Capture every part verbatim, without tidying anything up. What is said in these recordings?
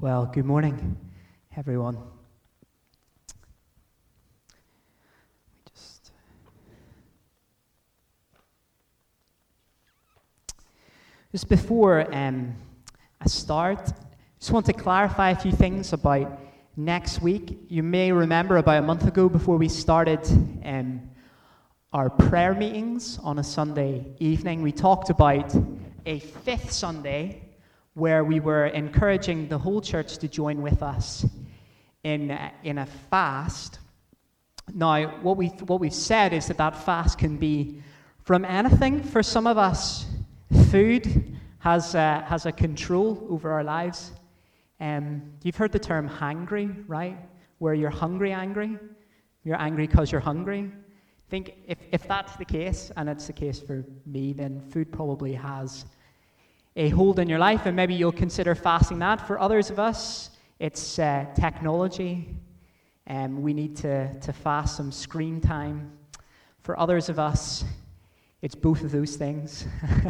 Well, good morning, everyone. Just just before um, I start, just want to clarify a few things about next week. You may remember about a month ago, before we started um, our prayer meetings on a Sunday evening, we talked about a fifth Sunday where we were encouraging the whole church to join with us in uh, in a fast. Now, what we what we've said is that that fast can be from anything. For some of us, food has uh, has a control over our lives. Um, you've heard the term hangry, right? Where you're hungry, angry. You're angry because you're hungry. I think if if that's the case, and it's the case for me, then food probably has a hold in your life, and maybe you'll consider fasting that. For others of us, it's uh, technology, and um, we need to, to fast some screen time. For others of us, it's both of those things,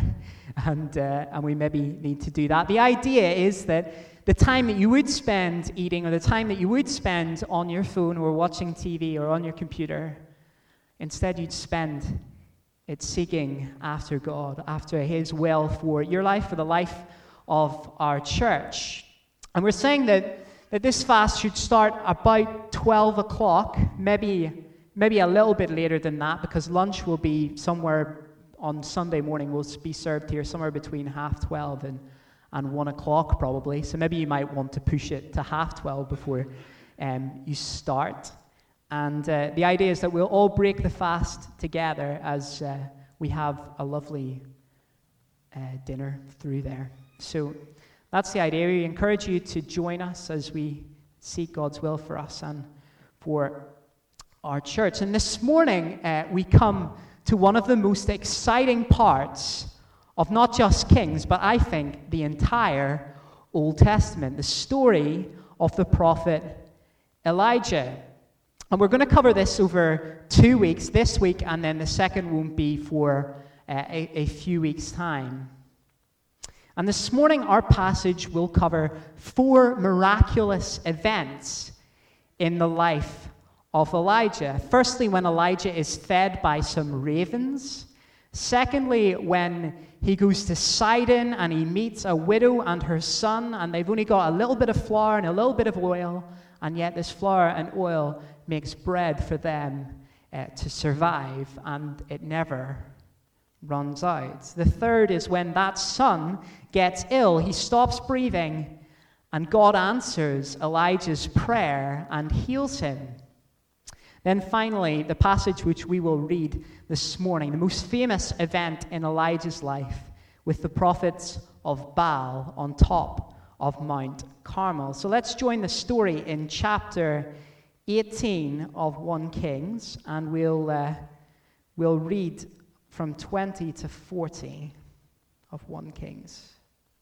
and uh, and we maybe need to do that. The idea is that the time that you would spend eating, or the time that you would spend on your phone or watching T V or on your computer, instead you'd spend it's seeking after God, after His will for your life, for the life of our church. And we're saying that, that this fast should start about twelve o'clock, maybe, maybe a little bit later than that, because lunch will be somewhere on Sunday morning, will be served here somewhere between half twelve and, and one o'clock probably. So maybe you might want to push it to half twelve before um, you start. And uh, the idea is that we'll all break the fast together as uh, we have a lovely uh, dinner through there. So that's the idea. We encourage you to join us as we seek God's will for us and for our church. And this morning, uh, we come to one of the most exciting parts of not just Kings, but I think the entire Old Testament, the story of the prophet Elijah. And we're going to cover this over two weeks, this week, and then the second won't be for uh, a, a few weeks' time. And this morning, our passage will cover four miraculous events in the life of Elijah. Firstly, when Elijah is fed by some ravens. Secondly, when he goes to Sidon and he meets a widow and her son, and they've only got a little bit of flour and a little bit of oil, and yet this flour and oil makes bread for them uh, to survive, and it never runs out. The third is when that son gets ill, he stops breathing, and God answers Elijah's prayer and heals him. Then finally, the passage which we will read this morning, the most famous event in Elijah's life, with the prophets of Baal on top of Mount Carmel. So let's join the story in chapter eighteen of First Kings, and we'll uh, we'll read from twenty to forty of First Kings.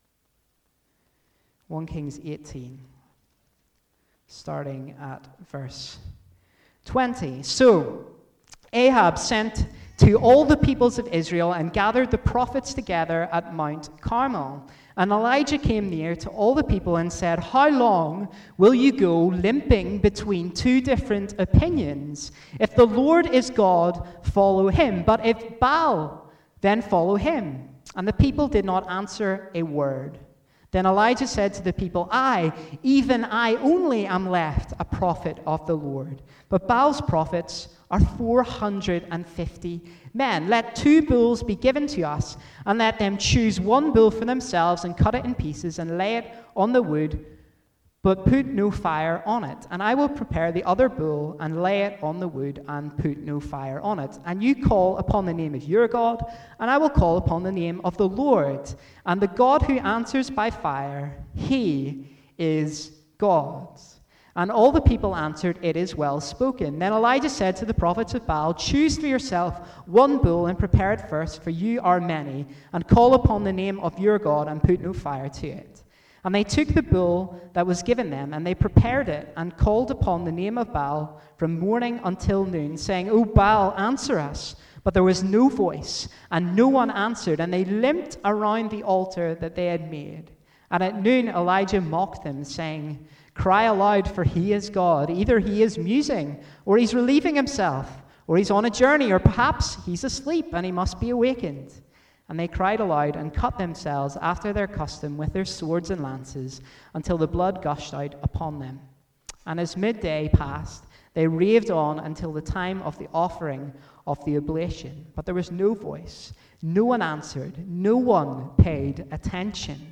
First Kings eighteen, starting at verse twenty. So Ahab sent to all the peoples of Israel and gathered the prophets together at Mount Carmel. And Elijah came near to all the people and said, "How long will you go limping between two different opinions? If the Lord is God, follow him. But if Baal, then follow him." And the people did not answer a word. Then Elijah said to the people, "I, even I only am left a prophet of the Lord. But Baal's prophets are four hundred fifty men. Let two bulls be given to us, and let them choose one bull for themselves and cut it in pieces and lay it on the wood, but put no fire on it. And I will prepare the other bull and lay it on the wood and put no fire on it. And you call upon the name of your God, and I will call upon the name of the Lord. And the God who answers by fire, he is God." And all the people answered, "It is well spoken." Then Elijah said to the prophets of Baal, "Choose for yourself one bull and prepare it first, for you are many, and call upon the name of your God and put no fire to it." And they took the bull that was given them, and they prepared it, and called upon the name of Baal from morning until noon, saying, "O Baal, answer us." But there was no voice, and no one answered, and they limped around the altar that they had made. And at noon Elijah mocked them, saying, "Cry aloud, for he is God. Either he is musing, or he's relieving himself, or he's on a journey, or perhaps he's asleep and he must be awakened." And they cried aloud and cut themselves after their custom with their swords and lances until the blood gushed out upon them. And as midday passed, they raved on until the time of the offering of the oblation. But there was no voice, no one answered, no one paid attention.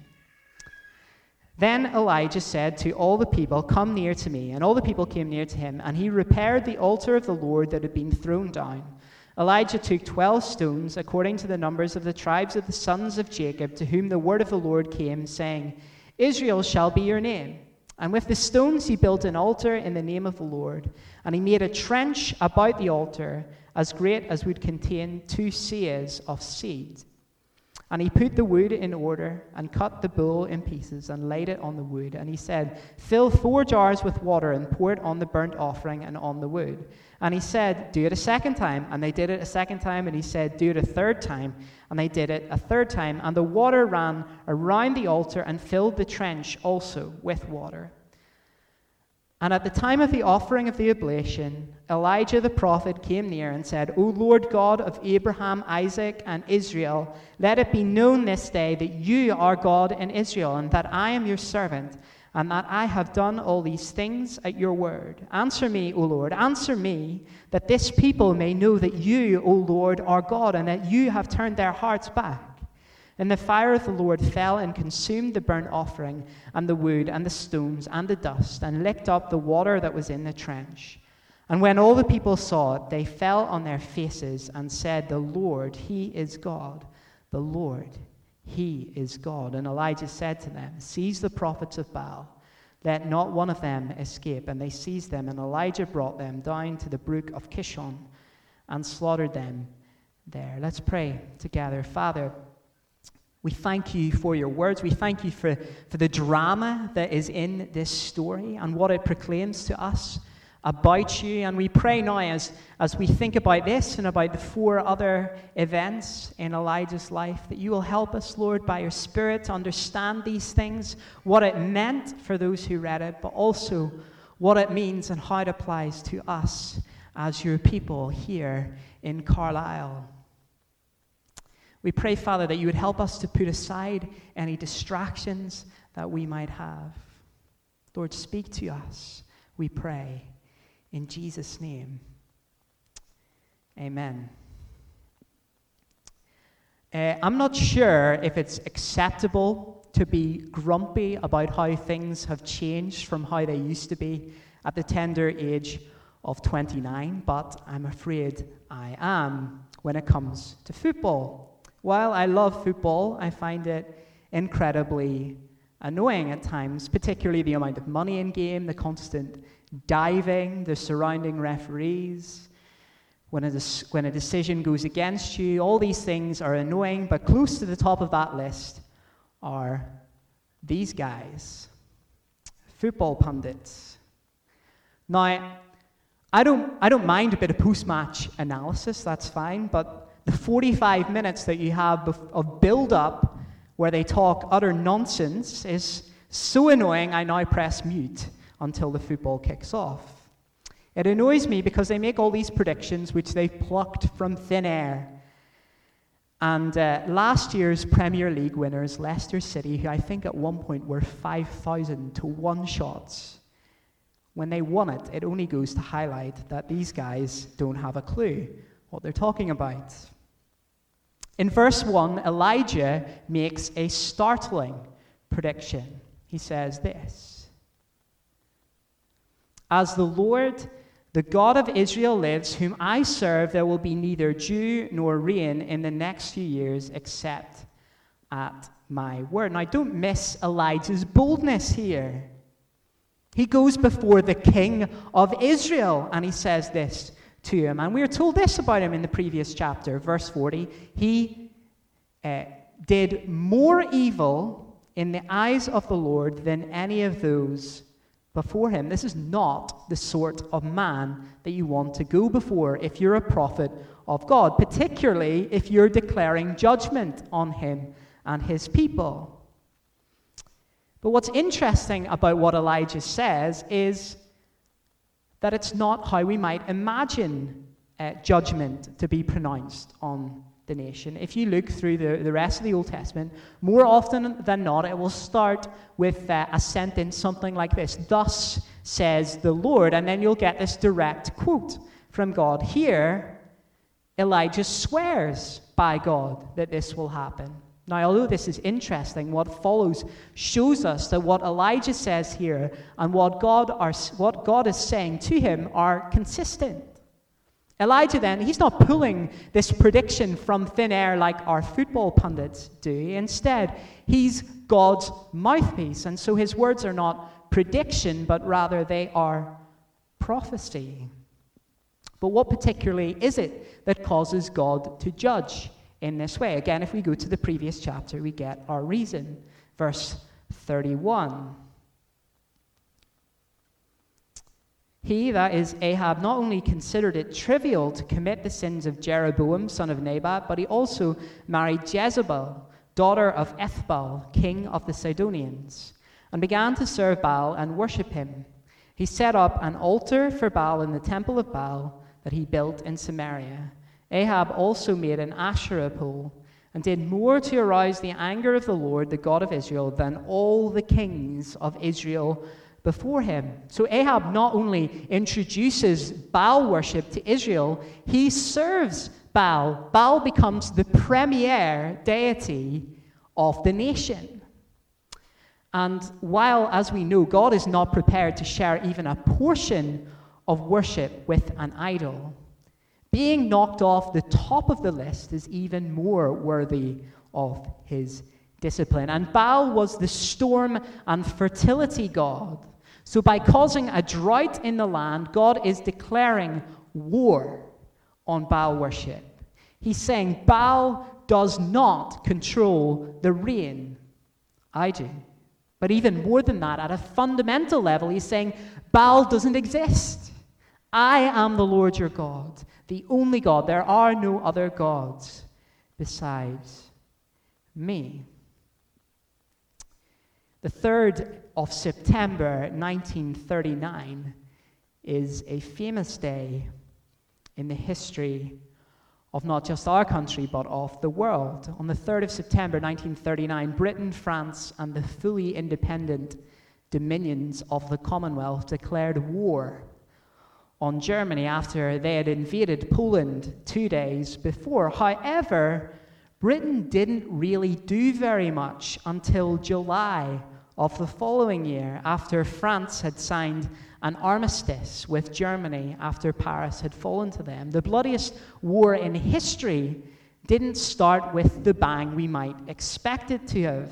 Then Elijah said to all the people, "Come near to me." And all the people came near to him, and he repaired the altar of the Lord that had been thrown down. Elijah took twelve stones, according to the numbers of the tribes of the sons of Jacob, to whom the word of the Lord came, saying, "Israel shall be your name." And with the stones he built an altar in the name of the Lord. And he made a trench about the altar as great as would contain two seahs of seed. And he put the wood in order and cut the bull in pieces and laid it on the wood. And he said, "Fill four jars with water and pour it on the burnt offering and on the wood." And he said, "Do it a second time." And they did it a second time. And he said, "Do it a third time." And they did it a third time. And the water ran around the altar and filled the trench also with water. And at the time of the offering of the oblation, Elijah the prophet came near and said, "O Lord God of Abraham, Isaac, and Israel, let it be known this day that you are God in Israel, and that I am your servant, and that I have done all these things at your word. Answer me, O Lord, answer me, that this people may know that you, O Lord, are God, and that you have turned their hearts back." And the fire of the Lord fell and consumed the burnt offering, and the wood, and the stones, and the dust, and licked up the water that was in the trench. And when all the people saw it, they fell on their faces and said, "The Lord, he is God. The Lord, he is God." And Elijah said to them, "Seize the prophets of Baal. Let not one of them escape." And they seized them, and Elijah brought them down to the brook of Kishon and slaughtered them there. Let's pray together. Father, we thank you for your words. We thank you for, for the drama that is in this story and what it proclaims to us about you. And we pray now as, as we think about this and about the four other events in Elijah's life, that you will help us, Lord, by your Spirit to understand these things, what it meant for those who read it, but also what it means and how it applies to us as your people here in Carlisle. We pray, Father, that you would help us to put aside any distractions that we might have. Lord, speak to us, we pray. In Jesus' name, amen. Uh, I'm not sure if it's acceptable to be grumpy about how things have changed from how they used to be at the tender age of twenty-nine, but I'm afraid I am when it comes to football. While I love football, I find it incredibly annoying at times, particularly the amount of money in game, the constant diving, the surrounding referees. When a, when a decision goes against you, all these things are annoying, but close to the top of that list are these guys, football pundits. Now, I don't, I don't mind a bit of post-match analysis, that's fine, but the forty-five minutes that you have of build-up where they talk utter nonsense is so annoying, I now press mute until the football kicks off. It annoys me because they make all these predictions which they've plucked from thin air. And uh, last year's Premier League winners, Leicester City, who I think at one point were five thousand to one shots, when they won it, it only goes to highlight that these guys don't have a clue what they're talking about. In verse one, Elijah makes a startling prediction. He says this: "As the Lord, the God of Israel lives, whom I serve, there will be neither dew nor rain in the next few years except at my word." Now, don't miss Elijah's boldness here. He goes before the king of Israel and he says this to him. And we are told this about him in the previous chapter, verse forty. He uh, did more evil in the eyes of the Lord than any of those before him. This is not the sort of man that you want to go before if you're a prophet of God, particularly if you're declaring judgment on him and his people. But what's interesting about what Elijah says is that it's not how we might imagine uh, judgment to be pronounced on the nation. If you look through the, the rest of the Old Testament, more often than not, it will start with uh, a sentence, something like this: "Thus says the Lord," and then you'll get this direct quote from God. Here, Elijah swears by God that this will happen. Now, although this is interesting, what follows shows us that what Elijah says here and what God, are, what God is saying to him are consistent. Elijah then, he's not pulling this prediction from thin air like our football pundits do. Instead, he's God's mouthpiece, and so his words are not prediction, but rather they are prophecy. But what particularly is it that causes God to judge in this way? Again, if we go to the previous chapter, we get our reason. Verse thirty-one. He, that is Ahab, not only considered it trivial to commit the sins of Jeroboam, son of Nebat, but he also married Jezebel, daughter of Ethbaal, king of the Sidonians, and began to serve Baal and worship him. He set up an altar for Baal in the temple of Baal that he built in Samaria. Ahab also made an Asherah pole and did more to arouse the anger of the Lord, the God of Israel, than all the kings of Israel before him. So Ahab not only introduces Baal worship to Israel, he serves Baal. Baal becomes the premier deity of the nation. And while, as we know, God is not prepared to share even a portion of worship with an idol, being knocked off the top of the list is even more worthy of his discipline. And Baal was the storm and fertility god. So by causing a drought in the land, God is declaring war on Baal worship. He's saying, Baal does not control the rain. I do. But even more than that, at a fundamental level, he's saying, Baal doesn't exist. I am the Lord your God, the only God. There are no other gods besides me. The third of September, nineteen thirty-nine, is a famous day in the history of not just our country, but of the world. On the third of September, nineteen thirty-nine, Britain, France, and the fully independent dominions of the Commonwealth declared war on Germany after they had invaded Poland two days before. However, Britain didn't really do very much until July of the following year, after France had signed an armistice with Germany after Paris had fallen to them. The bloodiest war in history didn't start with the bang we might expect it to have.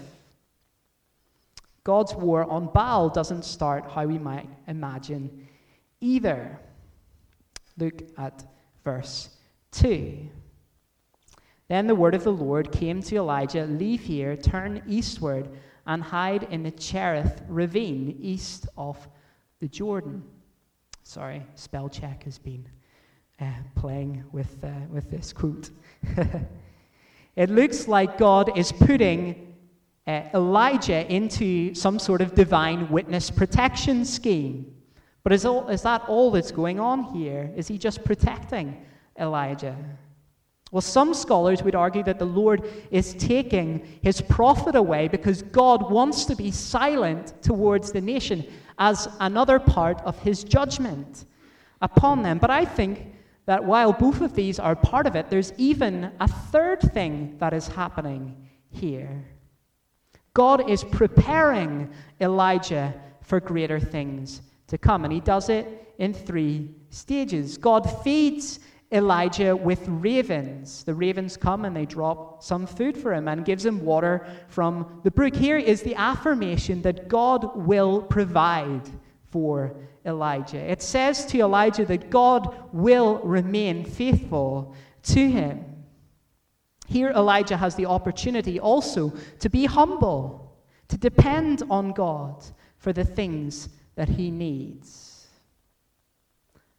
God's war on Baal doesn't start how we might imagine either. Look at verse two. Then the word of the Lord came to Elijah, "Leave here, turn eastward, and hide in the Cherith ravine east of the Jordan." Sorry, spell check has been uh, playing with, uh, with this quote. It looks like God is putting uh, Elijah into some sort of divine witness protection scheme. But is, all, is that all that's going on here? Is he just protecting Elijah? Well, some scholars would argue that the Lord is taking his prophet away because God wants to be silent towards the nation as another part of his judgment upon them. But I think that while both of these are part of it, there's even a third thing that is happening here. God is preparing Elijah for greater things to come, and he does it in three stages. God feeds Elijah with ravens. The ravens come and they drop some food for him and gives him water from the brook. Here is the affirmation that God will provide for Elijah. It says to Elijah that God will remain faithful to him. Here Elijah has the opportunity also to be humble, to depend on God for the things that he needs.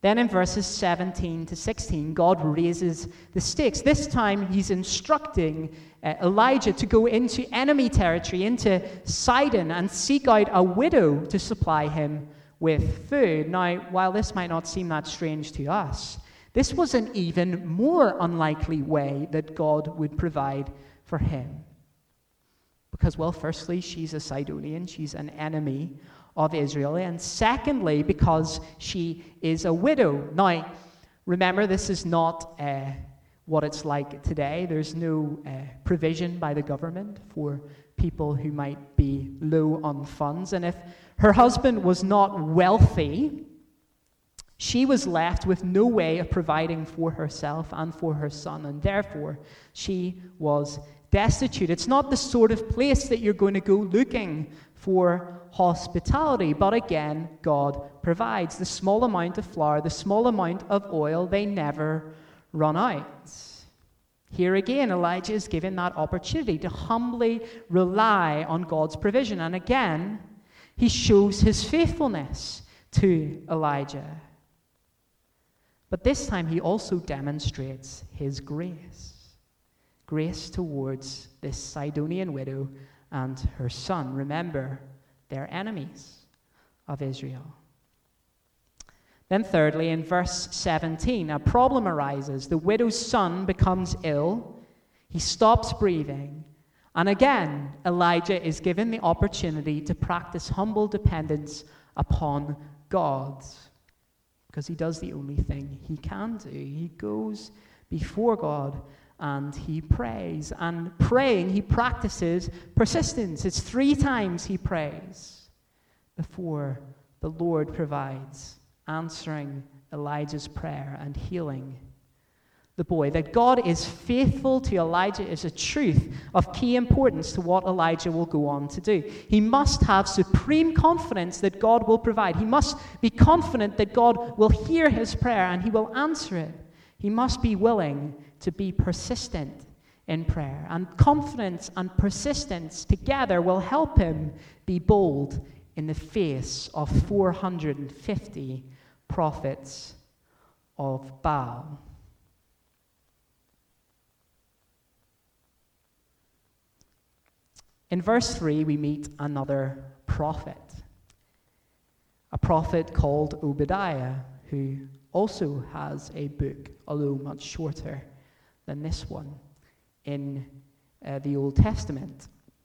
Then in verses seventeen to sixteen, God raises the stakes. This time he's instructing uh, Elijah to go into enemy territory, into Sidon, and seek out a widow to supply him with food. Now, while this might not seem that strange to us, this was an even more unlikely way that God would provide for him. Because, well, firstly, she's a Sidonian, she's an enemy of Israel, and secondly, because she is a widow. Now, remember, this is not uh, what it's like today. There's no uh, provision by the government for people who might be low on funds, and if her husband was not wealthy, she was left with no way of providing for herself and for her son, and therefore she was destitute. It's not the sort of place that you're going to go looking for hospitality, but again, God provides. The small amount of flour, the small amount of oil, they never run out. Here again, Elijah is given that opportunity to humbly rely on God's provision, and again, he shows his faithfulness to Elijah. But this time he also demonstrates his grace. Grace towards this Sidonian widow and her son. Remember, they're enemies of Israel. Then thirdly, in verse seventeen, a problem arises. The widow's son becomes ill. He stops breathing. And again, Elijah is given the opportunity to practice humble dependence upon God, because he does the only thing he can do. He goes before God and he prays. And praying, he practices persistence. It's three times he prays before the Lord provides, answering Elijah's prayer and healing the boy. That God is faithful to Elijah is a truth of key importance to what Elijah will go on to do. He must have supreme confidence that God will provide. He must be confident that God will hear his prayer and he will answer it. He must be willing to be persistent in prayer. And confidence and persistence together will help him be bold in the face of four hundred fifty prophets of Baal. In verse three, we meet another prophet, a prophet called Obadiah, who also has a book, although much shorter than this one, in uh, the Old Testament.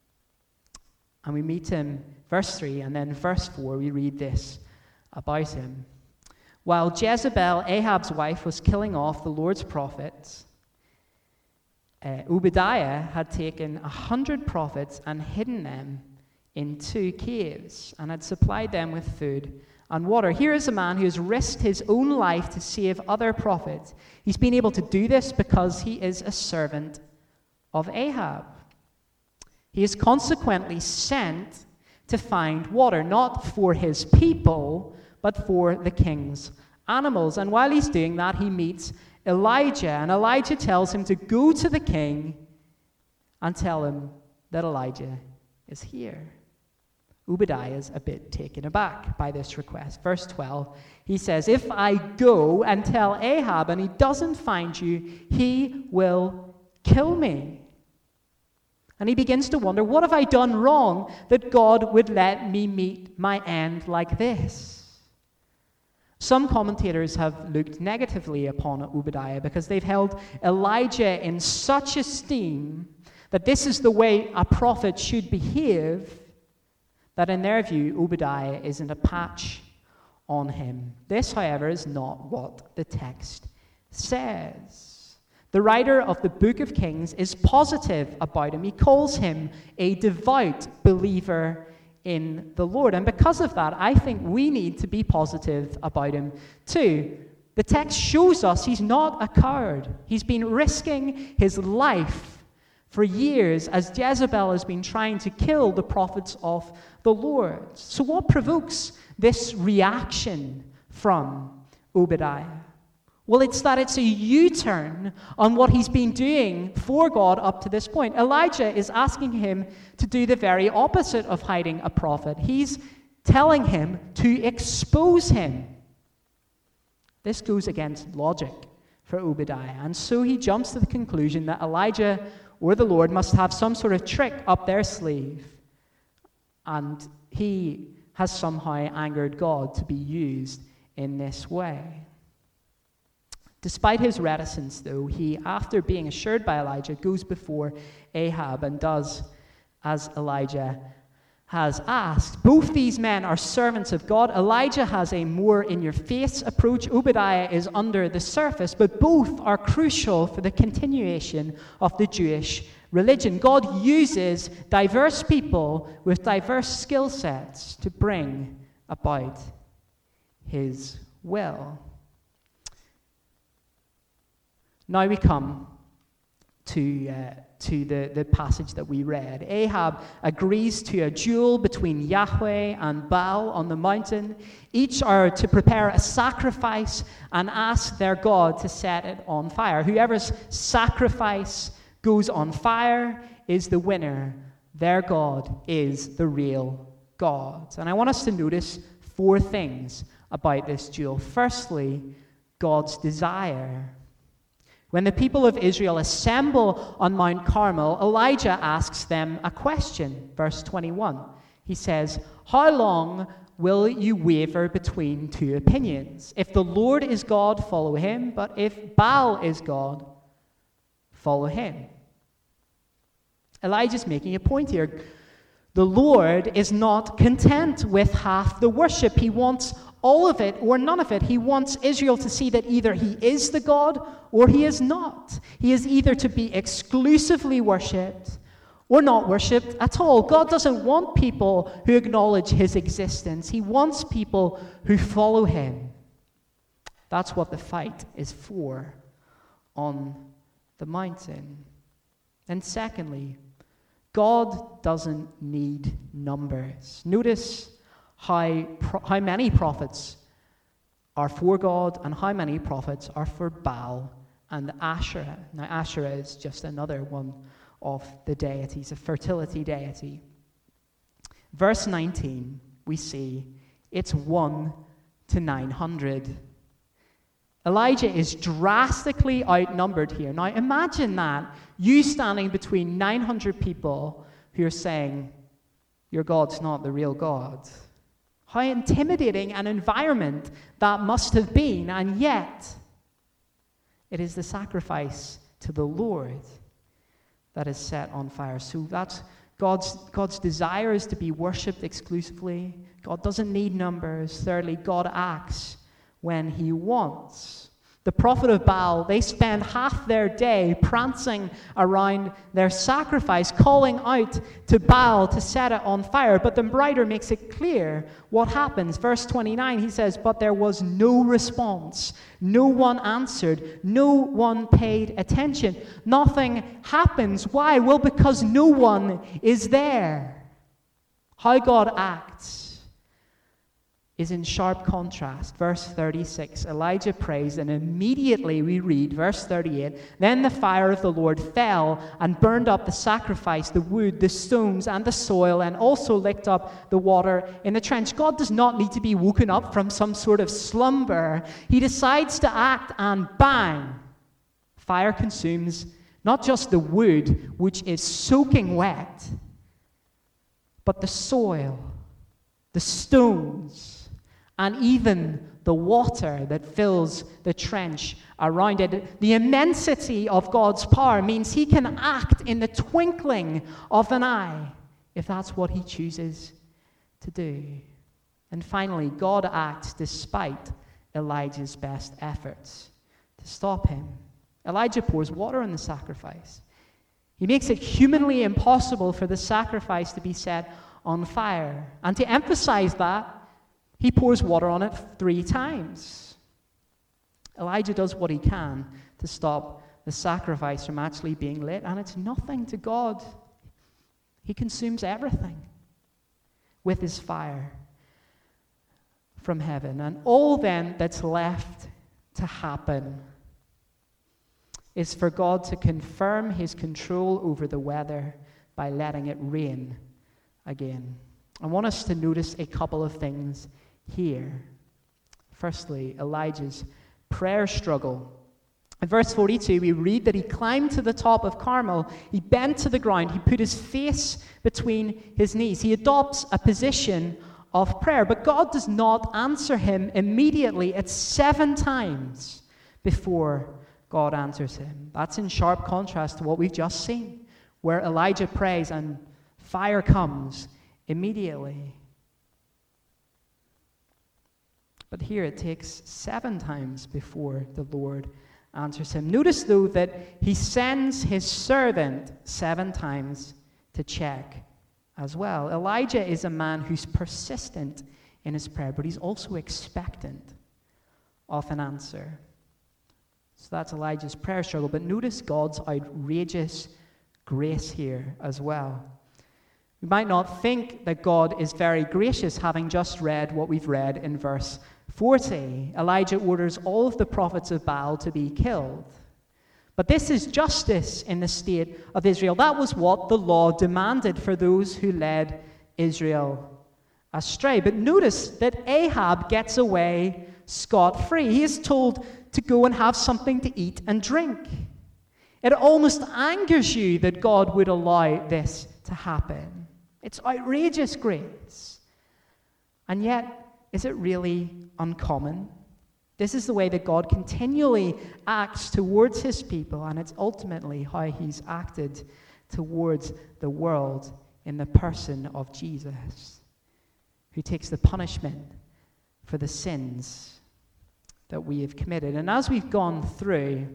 And we meet him, verse three, and then verse four, we read this about him. While Jezebel, Ahab's wife, was killing off the Lord's prophets, Uh, Obadiah had taken a hundred prophets and hidden them in two caves and had supplied them with food and water. Here is a man who has risked his own life to save other prophets. He's been able to do this because he is a servant of Ahab. He is consequently sent to find water, not for his people, but for the king's animals. And while he's doing that, he meets Elijah, and Elijah tells him to go to the king and tell him that Elijah is here. Obadiah is a bit taken aback by this request. Verse twelve, he says, "If I go and tell Ahab and he doesn't find you, he will kill me." And he begins to wonder, what have I done wrong that God would let me meet my end like this? Some commentators have looked negatively upon Obadiah because they've held Elijah in such esteem that this is the way a prophet should behave, that in their view, Obadiah isn't a patch on him. This, however, is not what the text says. The writer of the Book of Kings is positive about him. He calls him a devout believer in the Lord. And because of that, I think we need to be positive about him too. The text shows us he's not a coward. He's been risking his life for years as Jezebel has been trying to kill the prophets of the Lord. So what provokes this reaction from Obadiah? Well, it's that it's a U-turn on what he's been doing for God up to this point. Elijah is asking him to do the very opposite of hiding a prophet. He's telling him to expose him. This goes against logic for Obadiah. And so he jumps to the conclusion that Elijah or the Lord must have some sort of trick up their sleeve. And he has somehow angered God to be used in this way. Despite his reticence, though, he, after being assured by Elijah, goes before Ahab and does as Elijah has asked. Both these men are servants of God. Elijah has a more in-your-face approach. Obadiah is under the surface, but both are crucial for the continuation of the Jewish religion. God uses diverse people with diverse skill sets to bring about his will. Now we come to uh, to the, the passage that we read. Ahab agrees to a duel between Yahweh and Baal on the mountain. Each are to prepare a sacrifice and ask their God to set it on fire. Whoever's sacrifice goes on fire is the winner. Their God is the real God. And I want us to notice four things about this duel. Firstly, God's desire. When the people of Israel assemble on Mount Carmel, Elijah asks them a question. Verse twenty-one. He says, "How long will you waver between two opinions? If the Lord is God, follow him. But if Baal is God, follow him." Elijah's making a point here. The Lord is not content with half the worship. He wants all of it or none of it. He wants Israel to see that either he is the God or he is not. He is either to be exclusively worshipped or not worshipped at all. God doesn't want people who acknowledge his existence. He wants people who follow him. That's what the fight is for on the mountain. And secondly, God doesn't need numbers. Notice how, how many prophets are for God and how many prophets are for Baal and Asherah. Now, Asherah is just another one of the deities, a fertility deity. Verse nineteen, we see it's one to nine hundred. Elijah is drastically outnumbered here. Now, imagine that, you standing between nine hundred people who are saying, your God's not the real God. How intimidating an environment that must have been, and yet it is the sacrifice to the Lord that is set on fire. So that's God's, God's desire is to be worshipped exclusively. God doesn't need numbers. Thirdly, God acts when he wants. The prophet of Baal, they spend half their day prancing around their sacrifice, calling out to Baal to set it on fire. But the writer makes it clear what happens. Verse twenty-nine, he says, "But there was no response. No one answered. No one paid attention. Nothing happens. Why? Well, because no one is there." How God acts is in sharp contrast. Verse thirty-six, Elijah prays, and immediately we read, verse thirty-eight, "Then the fire of the Lord fell and burned up the sacrifice, the wood, the stones, and the soil, and also licked up the water in the trench." God does not need to be woken up from some sort of slumber. He decides to act, and bang, fire consumes not just the wood, which is soaking wet, but the soil, the stones, and even the water that fills the trench around it. The immensity of God's power means he can act in the twinkling of an eye, if that's what he chooses to do. And finally, God acts despite Elijah's best efforts to stop him. Elijah pours water on the sacrifice. He makes it humanly impossible for the sacrifice to be set on fire. And to emphasize that, he pours water on it three times. Elijah does what he can to stop the sacrifice from actually being lit, and it's nothing to God. He consumes everything with his fire from heaven. And all then that's left to happen is for God to confirm his control over the weather by letting it rain again. I want us to notice a couple of things here. Firstly, Elijah's prayer struggle. In verse forty-two, we read that he climbed to the top of Carmel, he bent to the ground, he put his face between his knees. He adopts a position of prayer, but God does not answer him immediately. It's seven times before God answers him. That's in sharp contrast to what we've just seen, where Elijah prays and fire comes immediately. But here it takes seven times before the Lord answers him. Notice, though, that he sends his servant seven times to check as well. Elijah is a man who's persistent in his prayer, but he's also expectant of an answer. So that's Elijah's prayer struggle. But notice God's outrageous grace here as well. We might not think that God is very gracious, having just read what we've read in verse forty. Elijah orders all of the prophets of Baal to be killed. But this is justice in the state of Israel. That was what the law demanded for those who led Israel astray. But notice that Ahab gets away scot-free. He is told to go and have something to eat and drink. It almost angers you that God would allow this to happen. It's outrageous grace. And yet, is it really uncommon? This is the way that God continually acts towards his people, and it's ultimately how he's acted towards the world in the person of Jesus, who takes the punishment for the sins that we have committed. And as we've gone through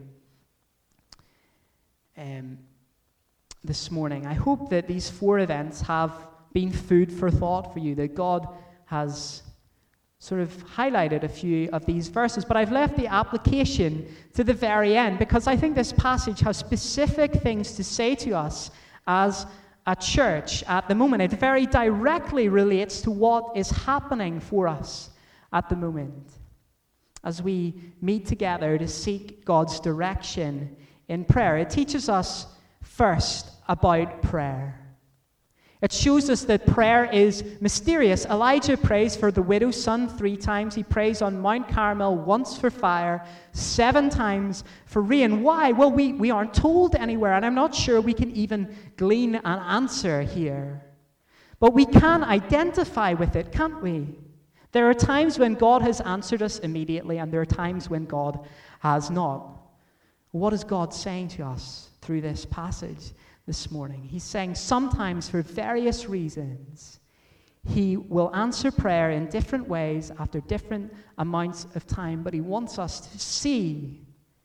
um, this morning, I hope that these four events have been food for thought for you, that God has sort of highlighted a few of these verses, but I've left the application to the very end because I think this passage has specific things to say to us as a church at the moment. It very directly relates to what is happening for us at the moment as we meet together to seek God's direction in prayer. It teaches us first about prayer. It shows us that prayer is mysterious. Elijah prays for the widow's son three times. He prays on Mount Carmel once for fire, seven times for rain. Why? Well, we, we aren't told anywhere, and I'm not sure we can even glean an answer here. But we can identify with it, can't we? There are times when God has answered us immediately, and there are times when God has not. What is God saying to us through this passage this morning? He's saying sometimes for various reasons he will answer prayer in different ways after different amounts of time, but he wants us to see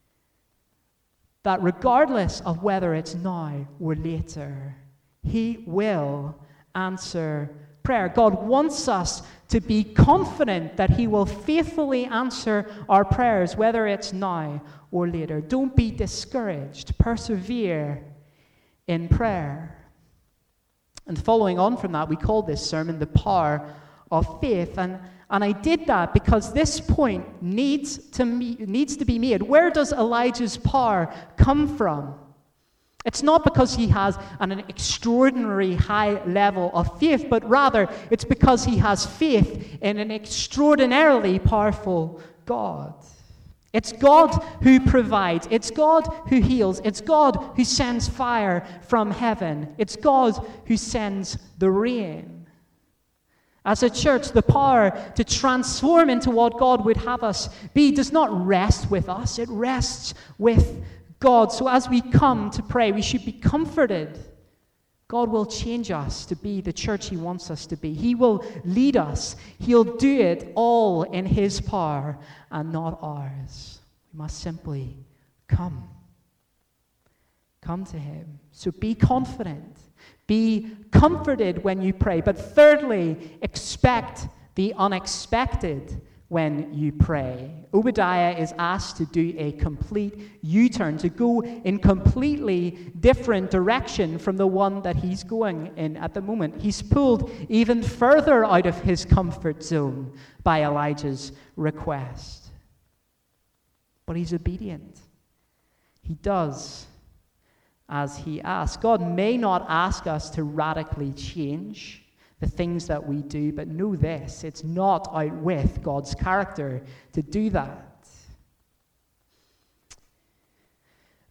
that regardless of whether it's now or later, he will answer prayer. God wants us to be confident that he will faithfully answer our prayers, whether it's now or later. Don't be discouraged. Persevere in prayer. And following on from that, we call this sermon the power of faith. And, and I did that because this point needs to, me, needs to be made. Where does Elijah's power come from? It's not because he has an, an extraordinary high level of faith, but rather it's because he has faith in an extraordinarily powerful God. It's God who provides. It's God who heals. It's God who sends fire from heaven. It's God who sends the rain. As a church, the power to transform into what God would have us be does not rest with us. It rests with God. So as we come to pray, we should be comforted. God will change us to be the church he wants us to be. He will lead us. He'll do it all in his power and not ours. We must simply come. Come to him. So be confident. Be comforted when you pray. But thirdly, expect the unexpected when you pray. Obadiah is asked to do a complete U-turn, to go in completely different direction from the one that he's going in at the moment. He's pulled even further out of his comfort zone by Elijah's request. But he's obedient. He does as he asks. God may not ask us to radically change the things that we do, but know this, it's not out with God's character to do that.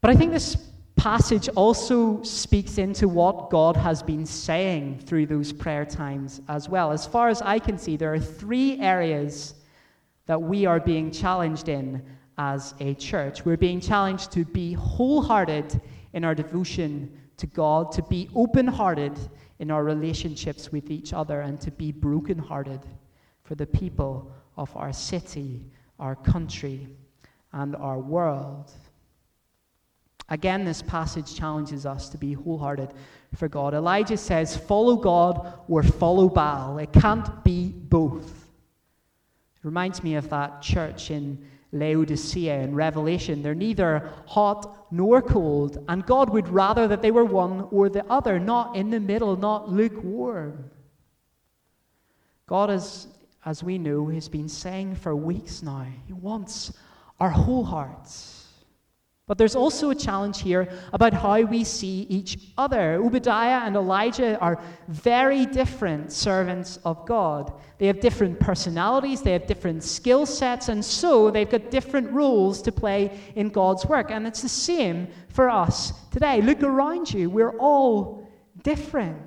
But I think this passage also speaks into what God has been saying through those prayer times as well. As far as I can see, there are three areas that we are being challenged in as a church. We're being challenged to be wholehearted in our devotion to God, to be open-hearted in our relationships with each other, and to be broken-hearted for the people of our city, our country, and our world. Again, this passage challenges us to be wholehearted for God. Elijah says, follow God or follow Baal. It can't be both. It reminds me of that church in Laodicea in Revelation. They're neither hot nor cold, and God would rather that they were one or the other, not in the middle, not lukewarm. God, is, as we know, has been saying for weeks now, He wants our whole hearts. But there's also a challenge here about how we see each other. Obadiah and Elijah are very different servants of God. They have different personalities, they have different skill sets, and so they've got different roles to play in God's work. And it's the same for us today. Look around you. We're all different.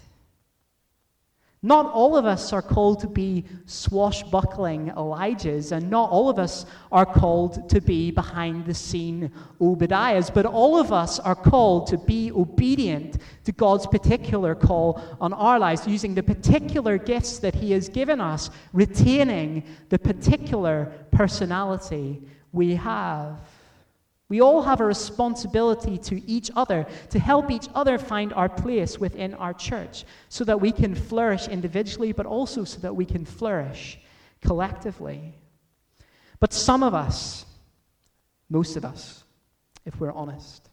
Not all of us are called to be swashbuckling Elijahs, and not all of us are called to be behind-the-scene Obadiahs, but all of us are called to be obedient to God's particular call on our lives, using the particular gifts that He has given us, retaining the particular personality we have. We all have a responsibility to each other, to help each other find our place within our church, so that we can flourish individually, but also so that we can flourish collectively. But some of us, most of us, if we're honest,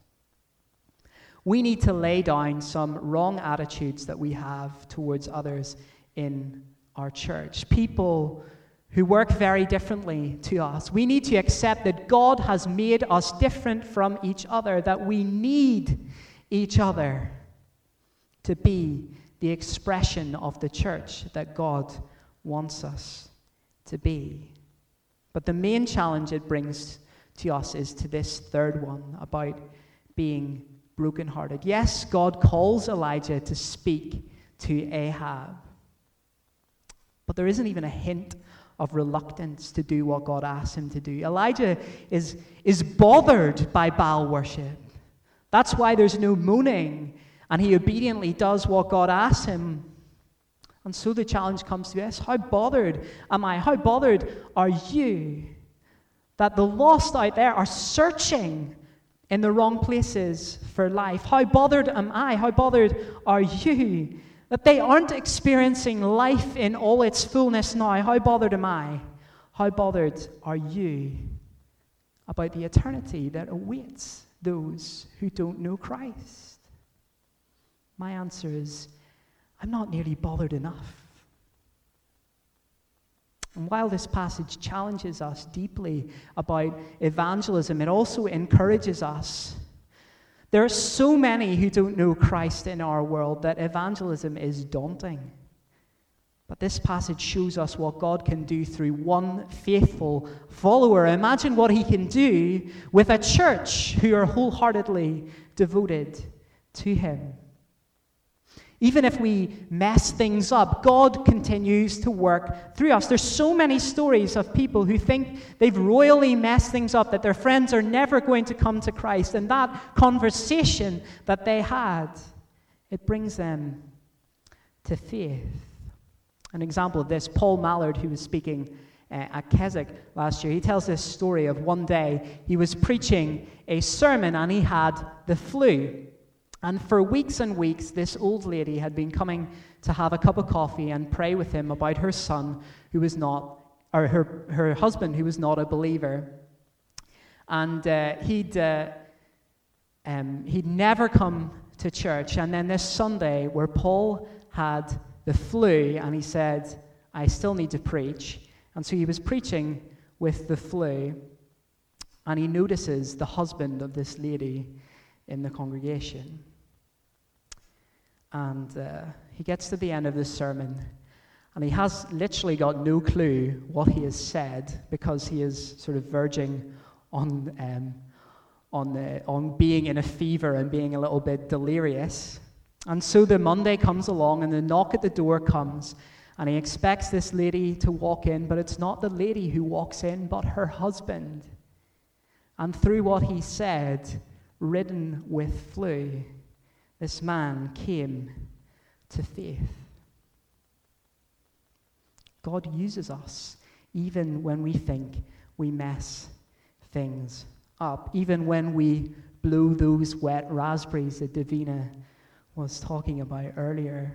we need to lay down some wrong attitudes that we have towards others in our church. People who work very differently to us. We need to accept that God has made us different from each other, that we need each other to be the expression of the church that God wants us to be. But the main challenge it brings to us is to this third one, about being brokenhearted. Yes, God calls Elijah to speak to Ahab, but there isn't even a hint of reluctance to do what God asks him to do. Elijah is, is bothered by Baal worship. That's why there's no moaning, and he obediently does what God asks him. And so the challenge comes to us: how bothered am I? How bothered are you that the lost out there are searching in the wrong places for life? How bothered am I? How bothered are you that they aren't experiencing life in all its fullness now? How bothered am I? How bothered are you about the eternity that awaits those who don't know Christ? My answer is, I'm not nearly bothered enough. And while this passage challenges us deeply about evangelism, it also encourages us. There are so many who don't know Christ in our world that evangelism is daunting. But this passage shows us what God can do through one faithful follower. Imagine what He can do with a church who are wholeheartedly devoted to Him. Even if we mess things up, God continues to work through us. There's so many stories of people who think they've royally messed things up, that their friends are never going to come to Christ. And that conversation that they had, it brings them to faith. An example of this, Paul Mallard, who was speaking uh, at Keswick last year, he tells this story of one day he was preaching a sermon and he had the flu. And for weeks and weeks, this old lady had been coming to have a cup of coffee and pray with him about her son, who was not, or her, her husband, who was not a believer. And uh, he'd, uh, um, he'd never come to church. And then this Sunday, where Paul had the flu, and he said, I still need to preach. And so he was preaching with the flu, and he notices the husband of this lady in the congregation. And uh, he gets to the end of this sermon, and he has literally got no clue what he has said, because he is sort of verging on um, on, the, on being in a fever and being a little bit delirious. And so the Monday comes along and the knock at the door comes, and he expects this lady to walk in, but it's not the lady who walks in, but her husband. And through what he said, ridden with flu, this man came to faith. God uses us even when we think we mess things up, even when we blow those wet raspberries that Davina was talking about earlier.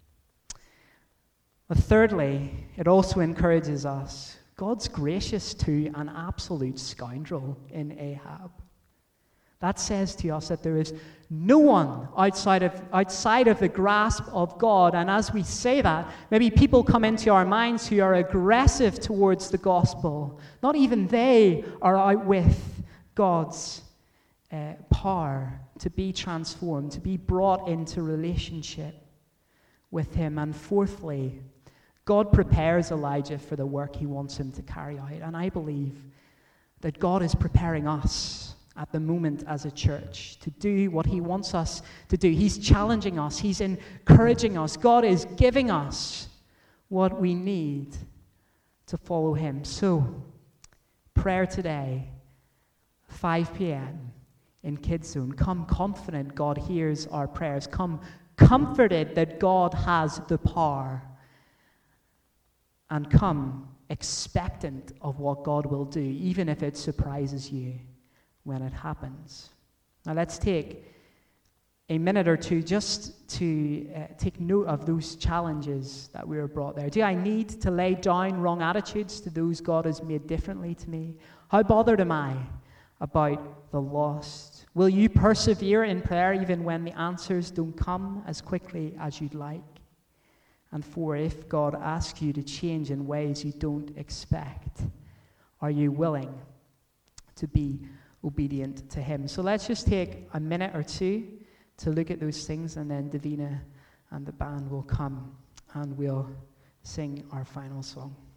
But thirdly, it also encourages us. God's gracious to an absolute scoundrel in Ahab. That says to us that there is no one outside of, outside of the grasp of God. And as we say that, maybe people come into our minds who are aggressive towards the gospel. Not even they are out with God's uh, power to be transformed, to be brought into relationship with him. And fourthly, God prepares Elijah for the work he wants him to carry out. And I believe that God is preparing us at the moment as a church to do what he wants us to do. He's challenging us. He's encouraging us. God is giving us what we need to follow him. So, prayer today, five p.m. in Kids Zone. Come confident God hears our prayers. Come comforted that God has the power. And come expectant of what God will do, even if it surprises you when it happens. Now let's take a minute or two just to uh, take note of those challenges that we were brought there. Do I need to lay down wrong attitudes to those God has made differently to me? How bothered am I about the lost? Will you persevere in prayer even when the answers don't come as quickly as you'd like? And four, if God asks you to change in ways you don't expect, are you willing to be obedient to him? So let's just take a minute or two to look at those things, and then Davina and the band will come and we'll sing our final song.